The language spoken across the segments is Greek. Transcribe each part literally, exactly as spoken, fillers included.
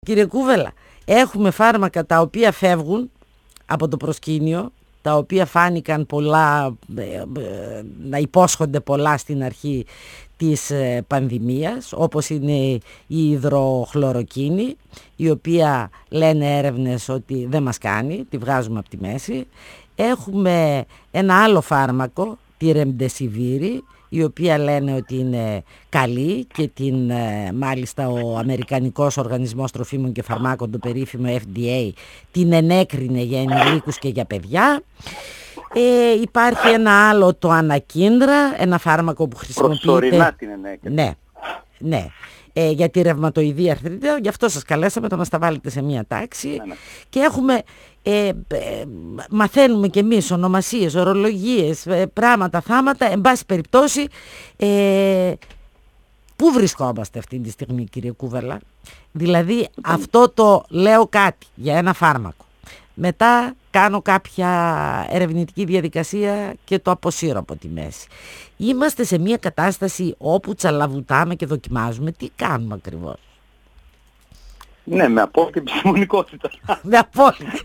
Κύριε Κούβελα, έχουμε φάρμακα τα οποία φεύγουν από το προσκήνιο, τα οποία φάνηκαν πολλά, να υπόσχονται πολλά στην αρχή της πανδημίας, όπως είναι η υδροχλωροκίνη, η οποία λένε έρευνες ότι δεν μας κάνει, τη βγάζουμε από τη μέση. Έχουμε ένα άλλο φάρμακο, τη Ρεμντεσιβίρη, η οποία λένε ότι είναι καλή και την, μάλιστα ο Αμερικανικός Οργανισμός Τροφίμων και Φαρμάκων, το περίφημο Εφ Ντι Έι, την ενέκρινε για ενηλίκους και για παιδιά. Ε, υπάρχει ένα άλλο, το Ανακίνδρα, ένα φάρμακο που χρησιμοποιείται... Προσωρινά την ενέκρινε. Ναι, ναι. Ε, για τη ρευματοειδή αρθρίτιδα, γι' αυτό σας καλέσαμε να μας τα βάλετε σε μία τάξη. Ναι, ναι. Και έχουμε, ε, ε, μαθαίνουμε κι εμείς ονομασίες, ορολογίες, ε, πράγματα, θάματα, εν πάση περιπτώσει, ε, πού βρισκόμαστε αυτή τη στιγμή, κύριε Κούβελα? Δηλαδή αυτό το λέω κάτι για ένα φάρμακο, μετά κάνω κάποια ερευνητική διαδικασία και το αποσύρω από τη μέση. Είμαστε σε μια κατάσταση όπου τσαλαβουτάμε και δοκιμάζουμε. Τι κάνουμε ακριβώς? Ναι, με απόλυτη επιστημονικότητα. Με απόλυτη.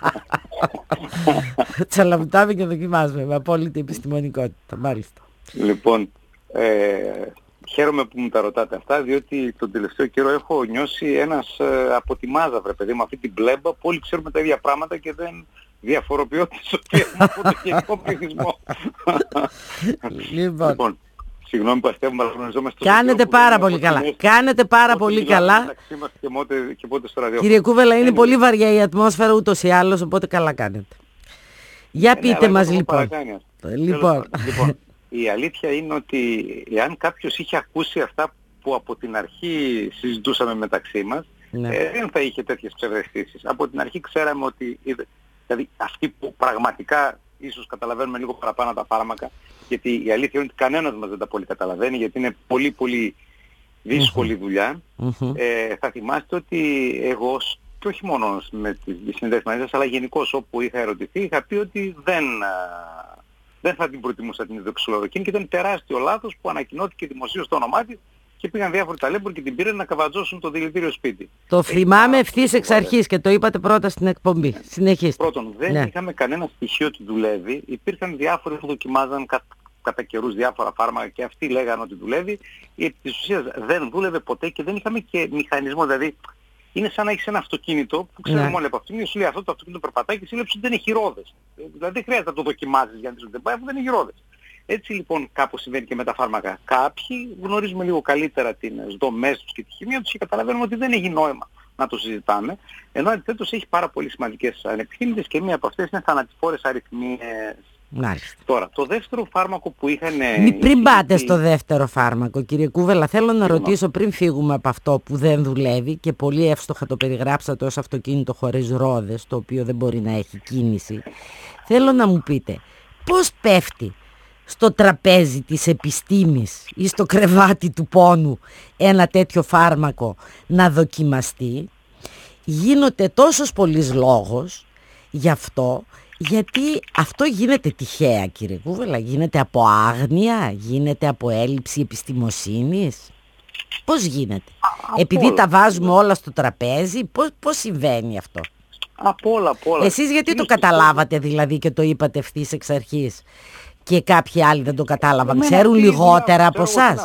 Τσαλαβουτάμε και δοκιμάζουμε με απόλυτη επιστημονικότητα, μάλιστα. Λοιπόν, ε, χαίρομαι που μου τα ρωτάτε αυτά, διότι τον τελευταίο καιρό έχω νιώσει ένας ε, από τη μάζα, βρε παιδί, με αυτή την πλέμπα που όλοι ξέρουμε τα ίδια πράγματα και δεν διαφοροποιώ τις οποίες από το γενικό πληθυσμό. Λοιπόν, λοιπόν, συγγνώμη που αστεύουμε, αλλά γνωριζόμαστε. Κάνετε πάρα πολύ καλά. Κάνετε πάρα πολύ καλά. Κύριε Κούβελα, είναι πολύ βαριά η ατμόσφαιρα ούτως ή άλλως, οπότε καλά κάνετε. Για πείτε μας λοιπόν. Λοιπόν, η αλήθεια είναι ότι εάν κάποιος είχε ακούσει αυτά που από την αρχή συζητούσαμε μεταξύ μας, ναι. ε, δεν θα είχε τέτοιες ψευδαισθήσεις. Από την αρχή ξέραμε ότι, δηλαδή αυτοί που πραγματικά ίσως καταλαβαίνουμε λίγο παραπάνω τα φάρμακα, γιατί η αλήθεια είναι ότι κανένας μας δεν τα πολύ καταλαβαίνει, γιατί είναι πολύ πολύ δύσκολη δουλειά. Mm-hmm. Ε, θα θυμάστε ότι εγώ, και όχι μόνο με τις συνδέσεις μαζί σας, αλλά γενικώς όπου είχα ερωτηθεί, είχα πει ότι δεν... δεν θα την προτιμούσα την υδροξυλωροκίνη και ήταν τεράστιο λάθος που ανακοινώθηκε δημοσίως το όνομά της και πήγαν διάφοροι ταλέμποροι και την πήραν να καβατζώσουν το δηλητήριο σπίτι. Το θυμάμαι ευθύς εξ αρχής και το είπατε πρώτα στην εκπομπή. Συνεχίστε. Πρώτον, δεν ναι. είχαμε κανένα στοιχείο ότι δουλεύει. Υπήρχαν διάφοροι που δοκιμάζαν κα, κατά καιρούς διάφορα φάρμακα και αυτοί λέγανε ότι δουλεύει. Επί της ουσίας δεν δούλευε ποτέ και δεν είχαμε και μηχανισμό. Δηλαδή είναι σαν να έχεις ένα αυτοκίνητο που ξέρουμε ναι. όλοι από αυτήν, σου λέει αυτό το αυτοκίνητο περπατάει και σύλλεψη δεν έχει ρόδες. Δηλαδή δεν χρειάζεται να το δοκιμάζεις για να δεις ότι δεν πάει, αφού δεν έχει ρόδες. Έτσι λοιπόν κάπως συμβαίνει και με τα φάρμακα. Κάποιοι γνωρίζουμε λίγο καλύτερα τις δομές τους και τη χημεία τους και καταλαβαίνουμε ότι δεν έχει νόημα να το συζητάμε. Ενώ αντιθέτως έχει πάρα πολύ σημαντικές ανεπιθύμητες και μία από αυτές είναι θανατηφόρες αριθμίες. Μάλιστα. Τώρα, το δεύτερο φάρμακο που είχαν... Πριν πάτε στο δεύτερο φάρμακο, κύριε Κούβελα, θέλω να ρωτήσω πριν φύγουμε από αυτό που δεν δουλεύει και πολύ εύστοχα το περιγράψατε ως αυτοκίνητο χωρίς ρόδες, το οποίο δεν μπορεί να έχει κίνηση. Θέλω να μου πείτε, πώς πέφτει στο τραπέζι της επιστήμης ή στο κρεβάτι του πόνου ένα τέτοιο φάρμακο να δοκιμαστεί? Γίνονται τόσος πολύς λόγος γι' αυτό, γιατί αυτό γίνεται τυχαία, κύριε Κούβελα? Γίνεται από άγνοια, γίνεται από έλλειψη επιστημοσύνης? Πώς γίνεται? Από Επειδή όλα. τα βάζουμε όλα στο τραπέζι, πώς, πώς συμβαίνει αυτό? Από όλα, από όλα. Εσείς γιατί το καταλάβατε δηλαδή και το είπατε ευθύς εξ αρχής και κάποιοι άλλοι δεν το κατάλαβαν? Εμένα Ξέρουν λιγότερα από εσάς?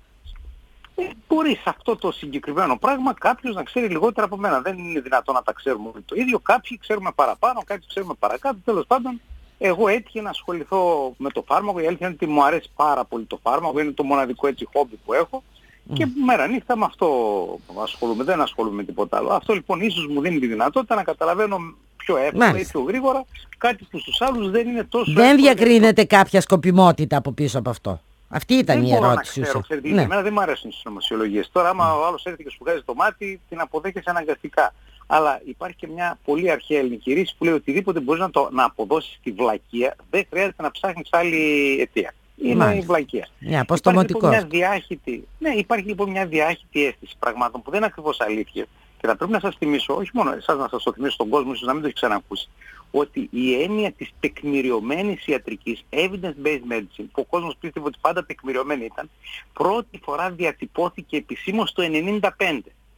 Ε, μπορεί σε αυτό το συγκεκριμένο πράγμα κάποιος να ξέρει λιγότερα από μένα. Δεν είναι δυνατόν να τα ξέρουμε όλοι το ίδιο. Κάποιοι ξέρουμε παραπάνω, κάποιοι ξέρουμε παρακάτω. Τέλος πάντων, εγώ έτυχε να ασχοληθώ με το φάρμακο. Η αλήθεια είναι ότι μου αρέσει πάρα πολύ το φάρμακο. Είναι το μοναδικό έτσι χόμπι που έχω. Mm. Και μέρα νύχτα με αυτό ασχολούμαι. Δεν ασχολούμαι με τίποτα άλλο. Αυτό λοιπόν ίσως μου δίνει τη δυνατότητα να καταλαβαίνω πιο εύκολα ή πιο γρήγορα κάτι που στους άλλους δεν είναι τόσο... Δεν διακρίνεται κάποια σκοπιμότητα από πίσω από αυτό? Αυτή ήταν δεν η ερώτηση. Δεν μπορώ να ξέρω, ναι. Εμένα δεν μου αρέσουν οι συνωμοσιολογίες. Τώρα άμα ο άλλος έρθει και σου βγάζει το μάτι, την αποδέχεσαι αναγκαστικά. Αλλά υπάρχει και μια πολύ αρχαία ελληνική ρίση που λέει οτιδήποτε μπορείς να, το, να αποδώσεις τη βλακεία, δεν χρειάζεται να ψάχνεις άλλη αιτία. Είναι Μάλιστα. η βλακεία. Yeah, υπάρχει, λοιπόν μια διάχυτη, ναι, υπάρχει λοιπόν μια διάχυτη αίσθηση πραγμάτων που δεν είναι ακριβώς αλήθεια. Και θα πρέπει να σας θυμίσω, όχι μόνο εσάς να σας το θυμίσω στον κόσμο, ίσως να μην το έχει ξανακούσει, ότι η έννοια της τεκμηριωμένης ιατρικής, evidence-based medicine, που ο κόσμος πίστευε ότι πάντα τεκμηριωμένη ήταν, πρώτη φορά διατυπώθηκε επισήμως το ενενήντα πέντε.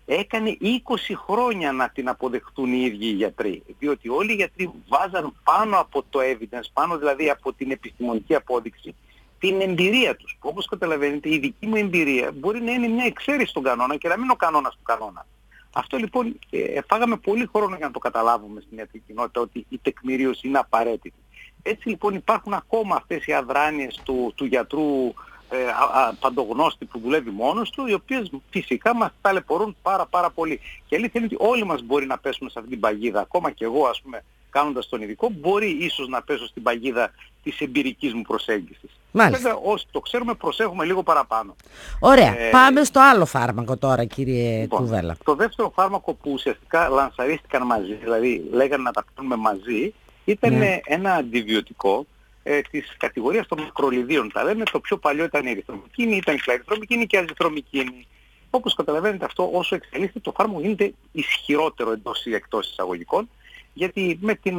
έκανε είκοσι χρόνια να την αποδεχτούν οι ίδιοι οι γιατροί. Διότι όλοι οι γιατροί βάζαν πάνω από το evidence, πάνω δηλαδή από την επιστημονική απόδειξη, την εμπειρία τους. Που όπως καταλαβαίνετε, η δική μου εμπειρία μπορεί να είναι μια εξαίρεση στον κανόνα και να μην είναι ο κανόνας του κανόνα. Αυτό λοιπόν ε, φάγαμε πολύ χρόνο για να το καταλάβουμε στην ιατρική κοινότητα, ότι η τεκμηρίωση είναι απαραίτητη. Έτσι λοιπόν υπάρχουν ακόμα αυτές οι αδράνειες του, του γιατρού ε, α, α, παντογνώστη που δουλεύει μόνος του, οι οποίες φυσικά μας ταλαιπωρούν πάρα πάρα πολύ. Και η αλήθεια είναι ότι όλοι μας μπορεί να πέσουμε σε αυτή την παγίδα, ακόμα και εγώ ας πούμε κάνοντας τον ειδικό, μπορεί ίσως να πέσω στην παγίδα της εμπειρικής μου προσέγγισης. Μάλιστα. Βέβαια όσοι το ξέρουμε προσέχουμε λίγο παραπάνω. Ωραία. Ε, Πάμε στο άλλο φάρμακο τώρα, κύριε λοιπόν, Κούβελα. Το δεύτερο φάρμακο που ουσιαστικά λανσαρίστηκαν μαζί, δηλαδή λέγανε να τα παίρνουμε μαζί, ήταν ναι. ένα αντιβιωτικό ε, της κατηγορίας των μακρολιδίων. Τα λέμε, το πιο παλιό ήταν η ερυθρομικίνη, ήταν η κλαριθρομικίνη και η αζυθρομικίνη. Όπως καταλαβαίνετε αυτό, όσο εξελίσσεται το φάρμακο γίνεται ισχυρότερο εντός ή εκτός εισαγωγικών, γιατί με, την,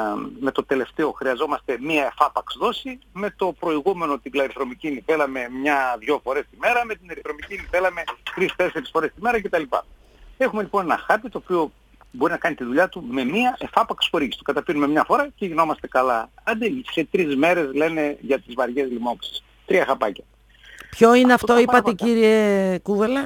με το τελευταίο χρειαζόμαστε μία εφάπαξ δόση, με το προηγούμενο την κλαριθρομικίνη θέλαμε μια-δυο φορές τη μέρα, με την ερυθρομικίνη θέλαμε τρεις-τέσσερις φορές τη μέρα κτλ. Έχουμε λοιπόν ένα χάπι το οποίο μπορεί να κάνει τη δουλειά του με μία εφάπαξ χορήγηση. Το καταπίνουμε μια φορά και γινόμαστε καλά. Άντε σε τρεις μέρες λένε για τις βαριές λοιμώξεις. Τρία χαπάκια. Ποιο είναι αυτό, αυτό είπατε φάρμακα, κύριε Κούβελα?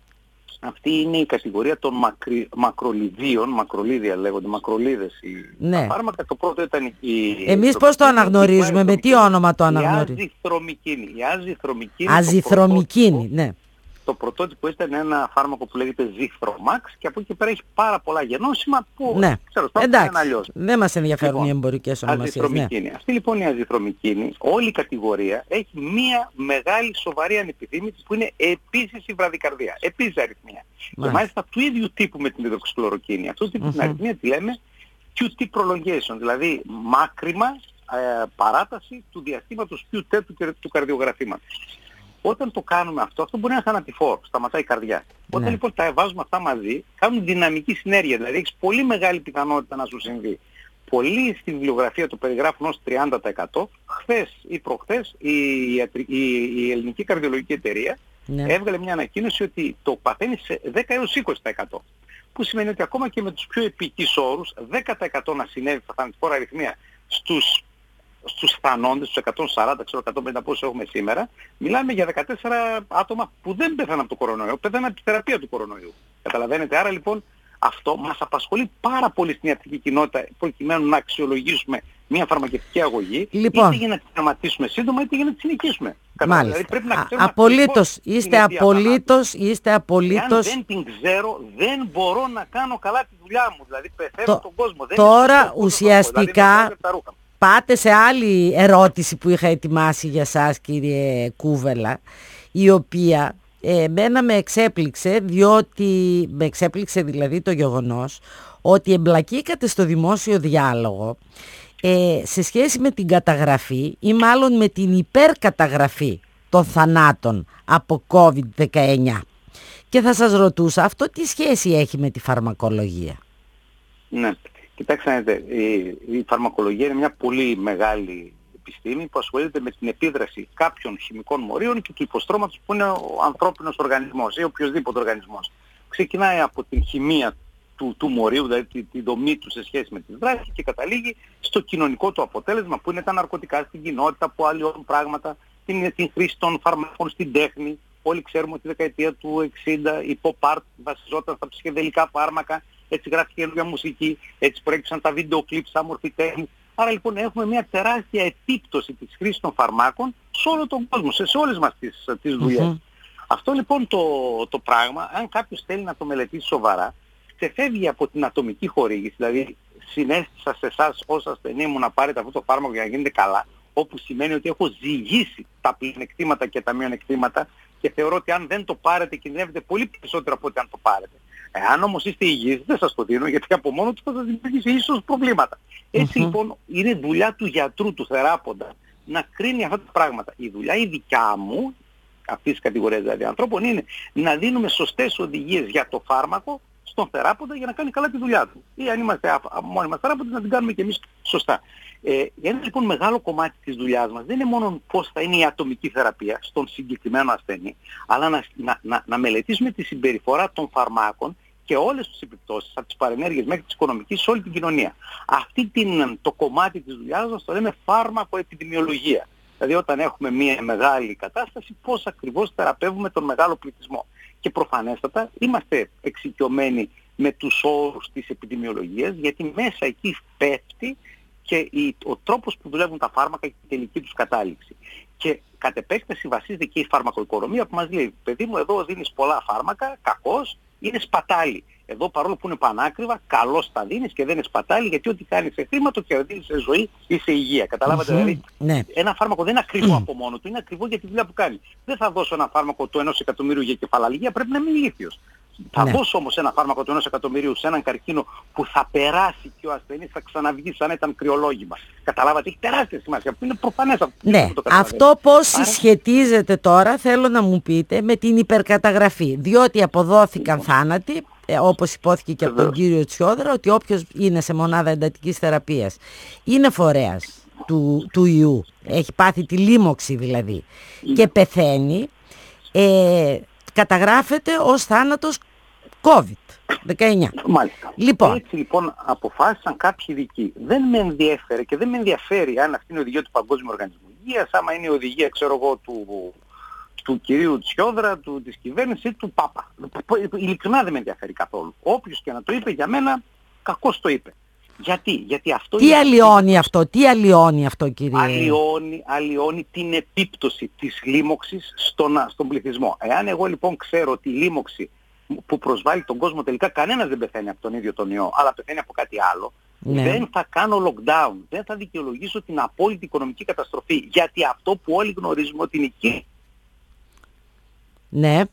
Αυτή είναι η κατηγορία των μακρι, μακρολιδίων, μακρολίδια λέγονται, μακρολίδες οι ναι. φάρμακα. Το πρώτο ήταν η... Εμείς πώς το αναγνωρίζουμε, με τι όνομα το αναγνωρίζουμε? Η αζυθρομικίνη. Η αζυθρομικίνη, αζυθρομικίνη, ναι. Το πρωτότυπο ήταν ένα φάρμακο που λέγεται Zithromax και από εκεί και πέρα έχει πάρα πολλά γενώσιμα που ναι. ξέρω, εντάξει, είναι αλλιώς. Δεν μας ενδιαφέρουν λοιπόν, οι εμπορικές ονομασίες. Ναι. Αυτή λοιπόν η αζυθρομικίνη, όλη η κατηγορία έχει μία μεγάλη σοβαρή ανεπιθύμηση που είναι επίσης η βραδικαρδία, επίσης αριθμία. Και μάλιστα του ίδιου τύπου με την υδροξυκλωροκίνη. Αυτού την mm-hmm. αριθμία τη λέμε κιου τι prolongation, δηλαδή μάκρυμα ε, παράταση του διαστήματος κιου τι του, του καρδιογραφήματος. Όταν το κάνουμε αυτό, αυτό μπορεί να είναι θανατηφόρο, σταματάει η καρδιά. Ναι. Όταν λοιπόν τα βάζουμε αυτά μαζί, κάνουν δυναμική συνέργεια, δηλαδή έχεις πολύ μεγάλη πιθανότητα να σου συμβεί. Πολλοί στη βιβλιογραφία το περιγράφουν ως τριάντα τοις εκατό. Χθες ή προχθές η, η, η Ελληνική Καρδιολογική Εταιρεία ναι. έβγαλε μια ανακοίνωση ότι το παθαίνει σε δέκα έως είκοσι τοις εκατό. Που σημαίνει ότι ακόμα και με τους πιο επικείς όρους, δέκα τοις εκατό να συνέβη θανατηφόρα αριθμία στους στους θανόντες, στους εκατόν σαράντα, ξέρω, εκατόν πενήντα πόσους έχουμε σήμερα, μιλάμε για δεκατέσσερα άτομα που δεν πέθαναν από το κορονοϊό, πέθαναν από τη θεραπεία του κορονοϊού. Καταλαβαίνετε, άρα λοιπόν αυτό μας απασχολεί πάρα πολύ στην ιατρική κοινότητα προκειμένου να αξιολογήσουμε μια φαρμακευτική αγωγή, λοιπόν, είτε για να τη σταματήσουμε σύντομα είτε για να τη συνεχίσουμε. Μάλιστα. Δηλαδή πρέπει να ξέρουμε απολύτως, είστε απολύτως, είστε απολύτως. Εάν δεν την ξέρω, δεν μπορώ να κάνω καλά τη δουλειά μου. Δηλαδή πεθαίνω το, τον κόσμο. Δεν τώρα ουσιαστικά... Δηλαδή, πάτε σε άλλη ερώτηση που είχα ετοιμάσει για σας, κύριε Κούβελα, η οποία ε, εμένα με εξέπληξε, διότι με εξέπληξε δηλαδή το γεγονός ότι εμπλακήκατε στο δημόσιο διάλογο ε, σε σχέση με την καταγραφή ή μάλλον με την υπερκαταγραφή των θανάτων από κόβιντ δεκαεννιά. Και θα σας ρωτούσα, αυτό τι σχέση έχει με τη φαρμακολογία? Ναι. Κοιτάξτε, η, η φαρμακολογία είναι μια πολύ μεγάλη επιστήμη που ασχολείται με την επίδραση κάποιων χημικών μορίων και του υποστρώματος που είναι ο ανθρώπινος οργανισμός ή οποιοδήποτε οργανισμός. Ξεκινάει από την χημεία του, του μορίου, δηλαδή τη, τη δομή του σε σχέση με τις δράσεις και καταλήγει στο κοινωνικό του αποτέλεσμα που είναι τα ναρκωτικά στην κοινότητα, που αλλοιώνουν πράγματα, την, την χρήση των φαρμάκων στην τέχνη. Όλοι ξέρουμε ότι τη δεκαετία του εξήντα η pop art βασιζόταν στα ψυχεδελικά φάρμακα. Έτσι γράφει καινούργια μουσική, έτσι προέκυψαν τα βίντεο κλιπ σαν μορφή τέχνη. Άρα λοιπόν έχουμε μια τεράστια επίπτωση της χρήσης των φαρμάκων σε όλο τον κόσμο, σε, σε όλες μας τις, τις δουλειές. Mm-hmm. Αυτό λοιπόν το, το πράγμα, αν κάποιος θέλει να το μελετήσει σοβαρά, ξεφεύγει από την ατομική χορήγηση, δηλαδή συνέστησα σε εσάς ως ασθενή μου να πάρετε αυτό το φάρμακο για να γίνετε καλά, όπου σημαίνει ότι έχω ζυγίσει τα πλεονεκτήματα και τα μειονεκτήματα και θεωρώ ότι αν δεν το πάρετε κινδυνεύετε πολύ περισσότερο από ό,τι αν το πάρετε. Εάν όμως είστε υγιείς, δεν σας το δίνω, γιατί από μόνο του θα σας δημιουργήσει ίσως προβλήματα. Έτσι mm-hmm. λοιπόν είναι δουλειά του γιατρού, του θεράποντα, να κρίνει αυτά τα πράγματα. Η δουλειά η δικιά μου, αυτής της κατηγορίας δηλαδή ανθρώπων, είναι να δίνουμε σωστές οδηγίες για το φάρμακο στον θεράποντα για να κάνει καλά τη δουλειά του. Ή αν είμαστε μόνοι μας θεράποντες, να την κάνουμε και εμείς σωστά. Ε, ένα λοιπόν μεγάλο κομμάτι της δουλειάς μας δεν είναι μόνο πώς θα είναι η ατομική θεραπεία στον συγκεκριμένο ασθενή, αλλά να, να, να, να μελετήσουμε τη συμπεριφορά των φαρμάκων και όλες τις επιπτώσεις, από τις παρενέργειες μέχρι τις οικονομικές, σε όλη την κοινωνία. Αυτή την, το κομμάτι της δουλειάς μας το λέμε φάρμακο-επιδημιολογία. Δηλαδή όταν έχουμε μια μεγάλη κατάσταση, πώς ακριβώς θεραπεύουμε τον μεγάλο πληθυσμό. Και προφανέστατα είμαστε εξοικειωμένοι με τους όρους της επιδημιολογίας, γιατί μέσα εκεί πέφτει και η, ο τρόπος που δουλεύουν τα φάρμακα και η τελική τους κατάληξη. Και κατ' επέκταση βασίζεται και η φαρμακοοικονομία που μας λέει, παιδί μου, εδώ δίνεις πολλά φάρμακα, κακώς, είναι σπατάλη. Εδώ παρόλο που είναι πανάκριβα, καλώς τα δίνεις και δεν είναι σπατάλη, γιατί ό,τι κάνεις σε χρήμα το κερδίζεις σε ζωή ή σε υγεία. Καταλάβατε, mm-hmm. δηλαδή ναι. Ένα φάρμακο δεν είναι ακριβό από μόνο του, είναι ακριβό για τη δουλειά που κάνει. Δεν θα δώσω ένα φάρμακο του ενός εκατομμύριου για κεφαλαλγία, πρέπει να είμαι ηλίθιος. Θα ναι. δώσω όμως ένα φάρμακο του ενός εκατομμυρίου σε έναν καρκίνο που θα περάσει και ο ασθενής θα ξαναβγεί σαν να ήταν κρυολόγημα. Καταλάβατε, έχει τεράστια σημασία. Που είναι προφανές αυτό. Ναι, το αυτό πώς Άρα... συσχετίζεται τώρα, θέλω να μου πείτε, με την υπερκαταγραφή. Διότι αποδόθηκαν λοιπόν. θάνατοι, ε, όπως υπόθηκε και από τον κύριο Τσιόδρα, ότι όποιος είναι σε μονάδα εντατικής θεραπείας είναι φορέας του, του ιού, έχει πάθει τη λίμωξη δηλαδή, είναι. και πεθαίνει, ε, καταγράφεται ως θάνατος κόβιντ δεκαεννιά. Μάλιστα. Λοιπόν. Έτσι λοιπόν αποφάσισαν κάποιοι ειδικοί. Δεν με ενδιαφέρει και δεν με ενδιαφέρει αν αυτή είναι η οδηγία του Παγκόσμιου Οργανισμού Υγείας, άμα είναι η οδηγία, ξέρω εγώ, του, του κυρίου Τσιόδρα, του, της κυβέρνησης ή του Πάπα. Ειλικρινά δεν με ενδιαφέρει καθόλου. Όποιος και να το είπε για μένα, κακώς το είπε. Γιατί, γιατί αυτό τι είναι... αλλοιώνει αυτό, τι αλλοιώνει αυτό κύριε... Αλλοιώνει, αλλοιώνει την επίπτωση της λίμωξης στον, στον πληθυσμό. Εάν εγώ λοιπόν ξέρω ότι η λίμωξη που προσβάλλει τον κόσμο τελικά κανένας δεν πεθαίνει από τον ίδιο τον ιό, αλλά πεθαίνει από κάτι άλλο, ναι. δεν θα κάνω lockdown, δεν θα δικαιολογήσω την απόλυτη οικονομική καταστροφή, γιατί αυτό που όλοι γνωρίζουμε ότι είναι εκεί. Ναι,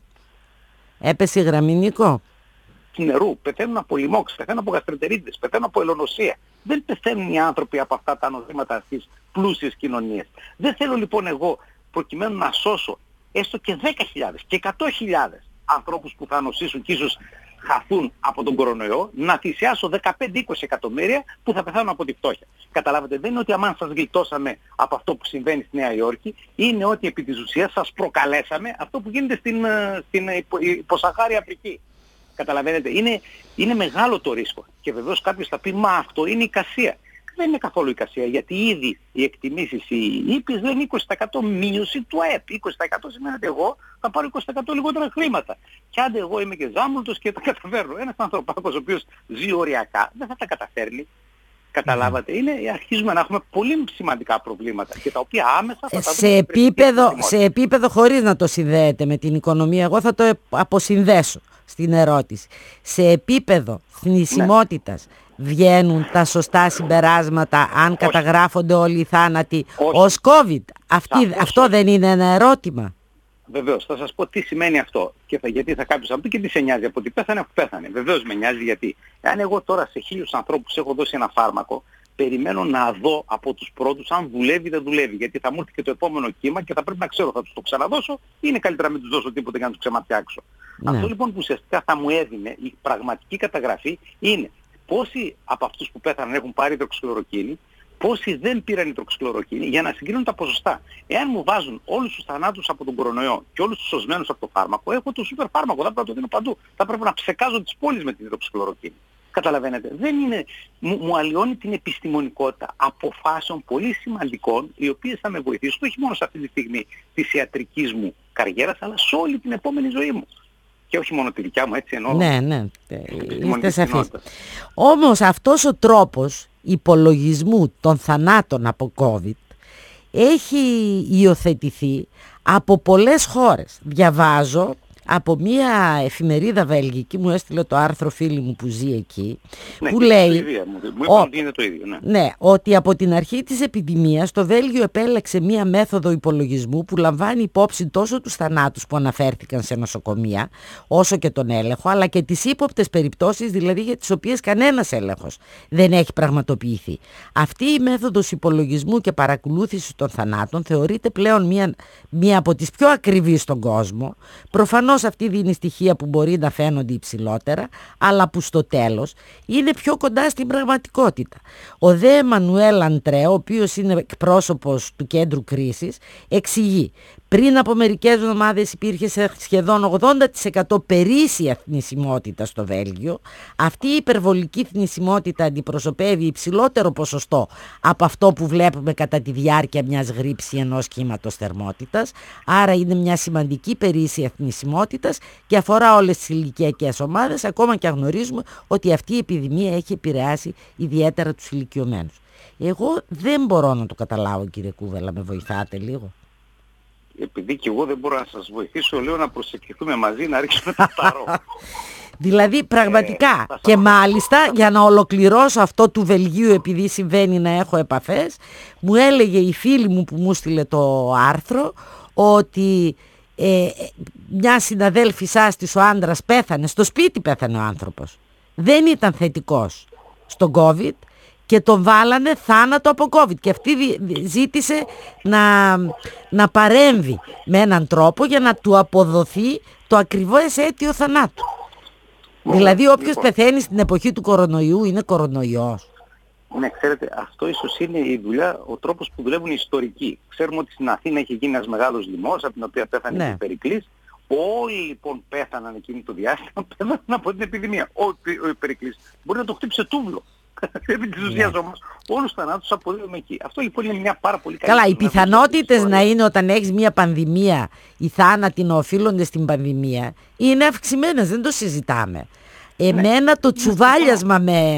έπεσε η γραμμή, Νίκο. Νερού, πεθαίνουν από λοιμώξεις, πεθαίνουν από γαστρεντερίτιδες, πεθαίνουν από ελονοσία. Δεν πεθαίνουν οι άνθρωποι από αυτά τα νοσήματα στις πλούσιες κοινωνίες. Δεν θέλω λοιπόν εγώ, προκειμένου να σώσω έστω και δέκα χιλιάδες και εκατό χιλιάδες ανθρώπους που θα νοσήσουν και ίσως χαθούν από τον κορονοϊό, να θυσιάσω δεκαπέντε με είκοσι εκατομμύρια που θα πεθάνουν από τη φτώχεια. Καταλάβετε, δεν είναι ότι αμάν σας γλιτώσαμε από αυτό που συμβαίνει στη Νέα Υόρκη, είναι ότι επί της ουσίας σας προκαλέσαμε αυτό που γίνεται στην, στην υπο, υποσαχάρια Αφρική. Καταλαβαίνετε, είναι, είναι μεγάλο το ρίσκο. Και βεβαίως κάποιος θα πει, μα αυτό είναι εικασία. Δεν είναι καθόλου εικασία, γιατί ήδη οι εκτιμήσεις, οι ύπης λένε είκοσι τοις εκατό μείωση του ΑΕΠ. είκοσι τοις εκατό σημαίνει ότι εγώ θα πάρω είκοσι τοις εκατό λιγότερα χρήματα. Και άντε εγώ είμαι και ζάμουλτος και τα καταφέρνω. Ένας ανθρωπάκος ο οποίος ζει οριακά δεν θα τα καταφέρνει. Καταλάβατε, είναι, αρχίζουμε να έχουμε πολύ σημαντικά προβλήματα και τα οποία άμεσα θα τα σε επίπεδο, σε επίπεδο χωρίς να το συνδέετε με την οικονομία, εγώ θα το αποσυνδέσω στην ερώτηση. Σε επίπεδο θνησιμότητας ναι. βγαίνουν τα σωστά συμπεράσματα αν Όχι. καταγράφονται όλοι οι θάνατοι Όχι. ως COVID. Αυτή, αυτό δεν είναι ένα ερώτημα. Βεβαίως, θα σας πω τι σημαίνει αυτό. Και θα, γιατί θα κάποιος να πει και τι σε νοιάζει από ότι πέθανε, αφού πέθανε. Βεβαίως με νοιάζει γιατί. Εάν εγώ τώρα σε χίλιους ανθρώπους έχω δώσει ένα φάρμακο, περιμένω να δω από τους πρώτους αν δουλεύει ή δεν δουλεύει. Γιατί θα μου έρθει και το επόμενο κύμα και θα πρέπει να ξέρω, θα τους το ξαναδώσω ή είναι καλύτερα να μην τους δώσω τίποτα για να τους ξεματιάξω. Ναι. Αυτό λοιπόν που ουσιαστικά θα μου έδινε η πραγματική καταγραφή είναι πόσοι από αυτούς που πέθαναν έχουν πάρει υδροξυκλωροκίνη, πόσοι δεν πήραν υδροξυκλωροκίνη, για να συγκρίνουν τα ποσοστά. Εάν μου βάζουν όλους τους θανάτους από τον κορονοϊό και όλους τους σωσμένους από το φάρμακο, έχω το σούπερ φάρμακο, θα πρέπει να το δίνω παντού. Θα πρέπει να ψεκάζω τις πόλεις με την υδροξυκλωροκίνη. Καταλαβαίνετε, δεν είναι, μου, μου αλλοιώνει την επιστημονικότητα αποφάσεων πολύ σημαντικών, οι οποίες θα με βοηθήσουν όχι μόνο σε αυτή τη στιγμή της ιατρικής μου καριέρας, αλλά σε όλη την επόμενη ζωή μου. Και όχι μόνο τη δικιά μου, έτσι εννοώ. Ναι, ναι, είστε σαφείς. Όμως αυτός ο τρόπος υπολογισμού των θανάτων από COVID έχει υιοθετηθεί από πολλές χώρες. Διαβάζω από μια εφημερίδα βέλγικη, μου έστειλε το άρθρο φίλη μου που ζει εκεί, ναι, που λέει μου ο, ότι είναι το ίδιο, ναι. Ναι, ότι από την αρχή της επιδημίας το Βέλγιο επέλεξε μια μέθοδο υπολογισμού που λαμβάνει υπόψη τόσο τους θανάτους που αναφέρθηκαν σε νοσοκομεία, όσο και τον έλεγχο, αλλά και τις ύποπτες περιπτώσεις, δηλαδή για τις οποίες κανένας έλεγχος δεν έχει πραγματοποιηθεί. Αυτή η μέθοδος υπολογισμού και παρακολούθησης των θανάτων θεωρείται πλέον μια, μια από τις πιο ακριβείς στον κόσμο, προφανώς προφανώς αυτή δίνει στοιχεία που μπορεί να φαίνονται υψηλότερα, αλλά που στο τέλος είναι πιο κοντά στην πραγματικότητα. Ο δε Εμμανουέλ Αντρέ, ο οποίος είναι εκπρόσωπος του κέντρου κρίσης, εξηγεί: πριν από μερικές εβδομάδες υπήρχε σε σχεδόν ογδόντα τοις εκατό περίσσια θνησιμότητα στο Βέλγιο. Αυτή η υπερβολική θνησιμότητα αντιπροσωπεύει υψηλότερο ποσοστό από αυτό που βλέπουμε κατά τη διάρκεια μιας γρήψης ή ενός κύματος θερμότητας. Άρα είναι μια σημαντική περίσσια θνησιμότητας και αφορά όλες τις ηλικιακές ομάδες, ακόμα και αν γνωρίζουμε ότι αυτή η επιδημία έχει επηρεάσει ιδιαίτερα τους ηλικιωμένους. Εγώ δεν μπορώ να το καταλάβω, κύριε Κούβελα, με βοηθάτε λίγο? Επειδή και εγώ δεν μπορώ να σας βοηθήσω, λέω να προσευχηθούμε μαζί, να ρίξουμε το ταρό. Δηλαδή πραγματικά ε, και μάλιστα για να ολοκληρώσω αυτό του Βελγίου, επειδή συμβαίνει να έχω επαφές, μου έλεγε η φίλη μου που μου στείλε το άρθρο ότι ε, μια συναδέλφισάς της, ο άντρας, πέθανε, στο σπίτι πέθανε ο άνθρωπος, δεν ήταν θετικός στον COVID και τον βάλανε θάνατο από COVID και αυτή ζήτησε να, να παρέμβει με έναν τρόπο για να του αποδοθεί το ακριβώς αίτιο θανάτου. Mm. Δηλαδή όποιος λοιπόν πεθαίνει στην εποχή του κορονοϊού είναι κορονοϊός. Ναι, ξέρετε, αυτό ίσως είναι η δουλειά, ο τρόπος που δουλεύουν οι ιστορικοί. Ξέρουμε ότι στην Αθήνα είχε γίνει ένας μεγάλος λοιμός, από την οποία πέθανε ναι. και η Περικλής. Όλοι λοιπόν πέθαναν εκείνη το διάστημα, πέθαναν από την επιδημία. Ο, ο, ο Περικλής μπορεί να το χτύψει τούβλο. Επί της ουσίας όμως όλους τους θανάτους αποδίδουμε εκεί. Αυτό λοιπόν είναι μια πάρα πολύ καλή. Καλά, οι πιθανότητες να είναι όταν έχεις μια πανδημία, οι θάνατοι να οφείλονται στην πανδημία, είναι αυξημένες, δεν το συζητάμε. Εμένα ναι. το τσουβάλιασμα με,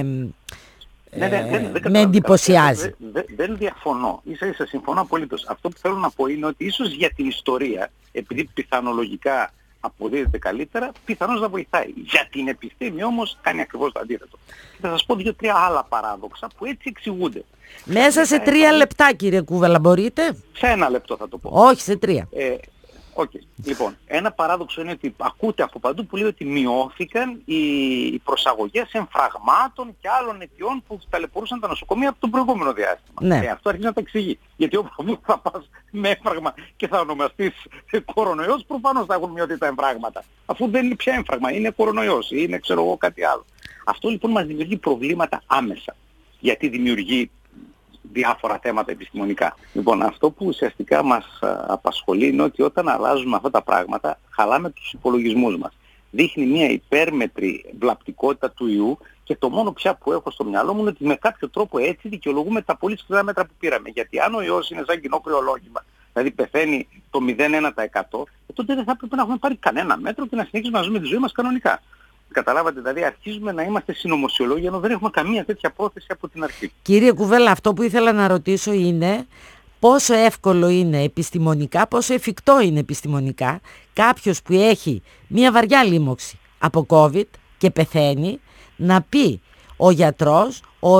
ναι, ναι, δεν, δεν με εντυπωσιάζει. Δεν, δεν, δεν διαφωνώ, ίσα ίσα συμφωνώ απολύτως. Αυτό που θέλω να πω είναι ότι ίσως για την ιστορία, επειδή πιθανολογικά αποδίδεται καλύτερα, πιθανώς να βοηθάει. Για την επιστήμη όμως κάνει ακριβώς το αντίθετο. Θα σας πω δύο-τρία άλλα παράδοξα που έτσι εξηγούνται. Μέσα σε τρία ε, λεπτά, κύριε Κούβελα, μπορείτε? Σε ένα λεπτό θα το πω. Όχι, σε τρία. Ε, Okay. Λοιπόν, ένα παράδοξο είναι ότι ακούτε από παντού που λέει ότι μειώθηκαν οι προσαγωγές εμφραγμάτων και άλλων αιτιών που ταλαιπωρούσαν τα νοσοκομεία από τον προηγούμενο διάστημα. Ναι. Ε, αυτό αρχίζει να τα εξηγεί. Γιατί όπου θα πας με έμφραγμα και θα ονομαστείς κορονοϊός, προφανώς θα έχουν μειωθεί τα εμφράγματα. Αφού δεν είναι πια έμφραγμα, είναι κορονοϊός ή είναι ξέρω εγώ κάτι άλλο. Αυτό λοιπόν μας δημιουργεί προβλήματα άμεσα. Γιατί δημιουργεί διάφορα θέματα επιστημονικά. Λοιπόν, αυτό που ουσιαστικά μας απασχολεί είναι ότι όταν αλλάζουμε αυτά τα πράγματα, χαλάμε τους υπολογισμούς μας. Δείχνει μια υπέρμετρη βλαπτικότητα του ιού και το μόνο πια που έχω στο μυαλό μου είναι ότι με κάποιο τρόπο έτσι δικαιολογούμε τα πολύ σκληρά μέτρα που πήραμε. Γιατί αν ο ιός είναι σαν κοινό κρυολόγημα, δηλαδή πεθαίνει το μηδέν κόμμα ένα τοις εκατό, τότε δεν θα πρέπει να έχουμε πάρει κανένα μέτρο και να συνεχίσουμε να ζούμε τη ζωή μας κανονικά. Καταλάβατε, δηλαδή αρχίζουμε να είμαστε συνωμοσιολόγοι ενώ δεν έχουμε καμία τέτοια πρόθεση από την αρχή. Κύριε Κουβέλα, αυτό που ήθελα να ρωτήσω είναι πόσο εύκολο είναι επιστημονικά, πόσο εφικτό είναι επιστημονικά κάποιος που έχει μια βαριά λίμωξη από COVID και πεθαίνει να πει ο γιατρός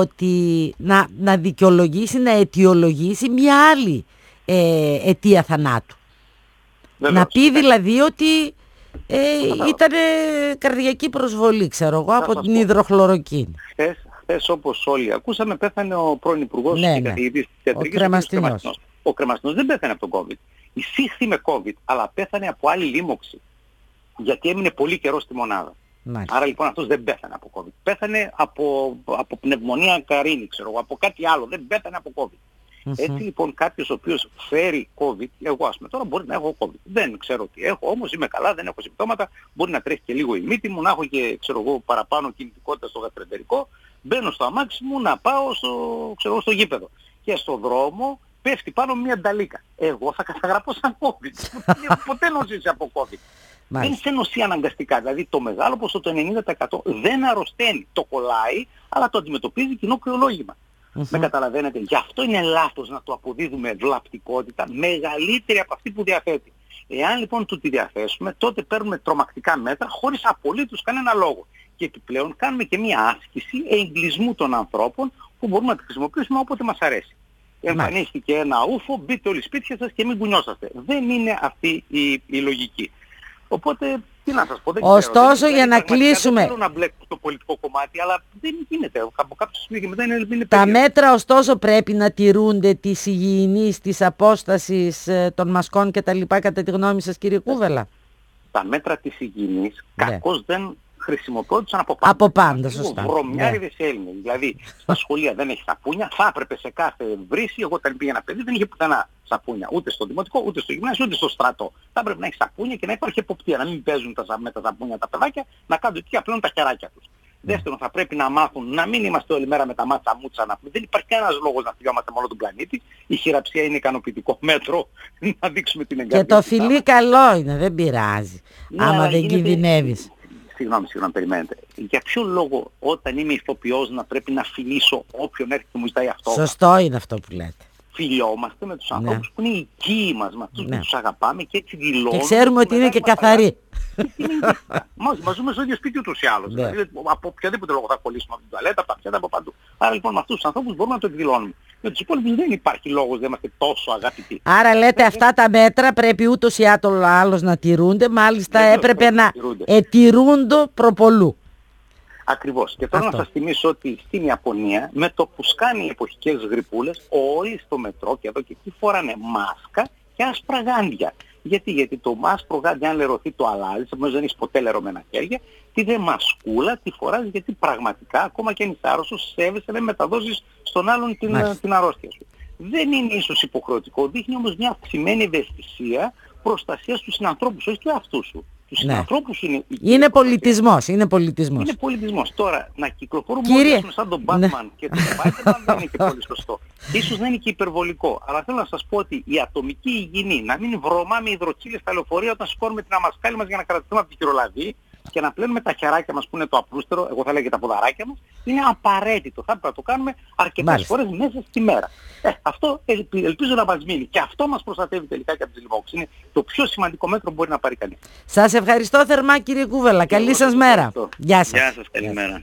ότι να, να δικαιολογήσει, να αιτιολογήσει μια άλλη ε, αιτία θανάτου. Βεβαίως, να πει δηλαδή ότι Ε, ήταν καρδιακή προσβολή, ξέρω εγώ, από την υδροχλωροκίνη. Χθες, χθες όπως όλοι ακούσαμε, πέθανε ο πρώην Υπουργός ναι, και ναι. καθηγητής της ιατρικής. Ο Κρεμαστινός. Ο Κρεμαστινός δεν πέθανε από τον COVID. Εισήχθη με COVID, αλλά πέθανε από άλλη λίμωξη. Γιατί έμεινε πολύ καιρό στη μονάδα. Μάλιστα. Άρα λοιπόν αυτός δεν πέθανε από COVID. Πέθανε από, από πνευμονία καρίνη, ξέρω εγώ, από κάτι άλλο. Δεν πέθανε από COVID. Mm-hmm. Έτσι λοιπόν κάποιος ο οποίος φέρει COVID, εγώ ας πούμε τώρα μπορεί να έχω COVID. Δεν ξέρω τι έχω, όμως είμαι καλά, δεν έχω συμπτώματα, μπορεί να τρέχει και λίγο η μύτη μου, να έχω και ξέρω εγώ παραπάνω κινητικότητα στο γαστροεντερικό, μπαίνω στο αμάξι μου να πάω στο, ξέρω, στο γήπεδο. Και στον δρόμο πέφτει πάνω μια νταλίκα. Εγώ θα καταγραφώ σαν COVID. Ποτέ νοσήσει από COVID. Δεν σε νοσεί αναγκαστικά. Δηλαδή το μεγάλο ποσό, το ενενήντα τοις εκατό δεν αρρωσταίνει. Το κολλάει, αλλά το αντιμετωπίζει κοινό κρυολόγημα. Mm-hmm. Με καταλαβαίνετε. Γι' αυτό είναι λάθος να το αποδίδουμε βλαπτικότητα μεγαλύτερη από αυτή που διαθέτει. Εάν λοιπόν του τη διαθέσουμε, τότε παίρνουμε τρομακτικά μέτρα χωρίς απολύτως κανένα λόγο. Και επιπλέον κάνουμε και μια άσκηση εγκλισμού των ανθρώπων που μπορούμε να τη χρησιμοποιήσουμε όποτε μας αρέσει. Mm-hmm. Εμφανίστηκε ένα ούφο, μπείτε όλοι σπίτια σας και μην κουνιόσαστε. Δεν είναι αυτή η, η λογική. Οπότε, τι να σας πω, δεν Ωστόσο, ξέρω, για να κλείσουμε... Δεν θέλω να μπλέξω το πολιτικό κομμάτι, αλλά δεν γίνεται. Από κάποιο σημείο και μετά είναι, είναι Τα μέτρα, ωστόσο, πρέπει να τηρούνται της υγιεινής, της απόστασης των μασκών κτλ. Κατά τη γνώμη σας, κύριε Κούβελα? τα μέτρα της υγιεινής ναι. κακώς δεν χρησιμοποιούνταν από πάντα. Από πάντα, σωστά. Βρωμιάριδες ναι. Έλληνες. Δηλαδή στα σχολεία δεν έχει σαπούνια, θα έπρεπε σε κάθε βρύση, εγώ όταν πήγαινα παιδί δεν είχε πουθενά σαπούνια, ούτε στο δημοτικό, ούτε στο γυμνάσιο, ούτε στο στρατό. Θα έπρεπε να έχει σαπούνια και να υπάρχει εποπτεία, να μην παίζουν τα, με τα σαπούνια τα παιδάκια, να κάνουν τι απλώνουν τα χεράκια τους. Δεύτερον, θα πρέπει να μάθουν να μην είμαστε όλη μέρα με τα μάτσα μούτσα να πούμε. Δεν υπάρχει κανένας λόγος να φυγόμαστε με όλο τον πλανήτη. Η χειραψία είναι ικανοποιητικό μέτρο να δείξουμε την εγκάρσια. Και το φιλί καλό είναι, δεν πειράζει. Ναι, άμα δεν γίνεται... κινδυνεύεις. Συγγνώμη, συγγνώμη, περιμένετε. Για ποιο λόγο όταν είμαι ηθοποιός να πρέπει να φιλήσω όποιον έρχεται και μου ζητάει αυτό? Σωστό είναι αυτό που λέτε. Φιλιόμαστε με τους ναι. ανθρώπους που είναι οικοί μας, με αυτούς ναι. που τους αγαπάμε και έτσι δηλώνουμε. Και ξέρουμε ότι είναι και καθαροί. Μας, μας ζούμε στο ίδιο σπίτι ούτως ή άλλως. Ναι. Δηλαδή από οποιαδήποτε λόγο θα κολλήσουμε από την τουαλέτα, από τα πιάτα, από παντού. Άρα λοιπόν με αυτούς τους ανθρώπους μπορούμε να το εκδηλώνουμε. Με τους υπόλοιπους δεν υπάρχει λόγος, δεν είμαστε τόσο αγαπητοί. Άρα λέτε αυτά τα μέτρα πρέπει ούτως ή άλλως να τηρούνται, μάλιστα δεν έπρεπε να ετηρούνται προπολού. Ακριβώς. Και τώρα αυτό. Να σας θυμίσω ότι στην Ιαπωνία με το που σκάνει οι εποχικές γρυπούλες όλοι στο μετρό και εδώ και εκεί φοράνε μάσκα και άσπρα γάντια. Γιατί, γιατί το άσπρο γάντι αν λερωθεί το αλλάζεις, επομένως δεν έχεις ποτέ λερωμένα χέρια, τη δε μασκούλα τη φοράς γιατί πραγματικά ακόμα και αν είσαι άρρωστος σέβεσαι να μεταδώσεις στον άλλον την, την αρρώστια σου. Δεν είναι ίσως υποχρεωτικό, δείχνει όμως μια αυξημένη ευαισθησία προστασίας του συνανθρώπου σου, όχι του εαυτού σου. Τους ναι. συνανθρώπους είναι... Είναι πολιτισμός, είναι πολιτισμός. Είναι πολιτισμός. Τώρα, να κυκλοφορούμε Κύριε... όλοι σαν τον Batman ναι. και τον Spider-Man δεν είναι και πολύ σωστό. Ίσως δεν είναι και υπερβολικό. Αλλά θέλω να σας πω ότι η ατομική υγιεινή, να μην βρωμάμε υδροξύλες στα λεωφορεία όταν σηκώνουμε την αμασκάλη μας για να κρατηθούμε από τη χειρολαβή και να πλένουμε τα χεράκια μας που είναι το απλούστερο, εγώ θα λέγω και τα ποδαράκια μας, είναι απαραίτητο. Θα πρέπει να το κάνουμε αρκετές Μάλιστα. φορές μέσα στη μέρα. Ε, αυτό ελπίζω να μας μείνει. Και αυτό μας προστατεύει τελικά και από τις λοιμώξεις. Είναι το πιο σημαντικό μέτρο που μπορεί να πάρει κανείς. Σας ευχαριστώ θερμά κύριε Κούβελα. Καλή σας μέρα. Γεια σας. Γεια σας. Καλημέρα.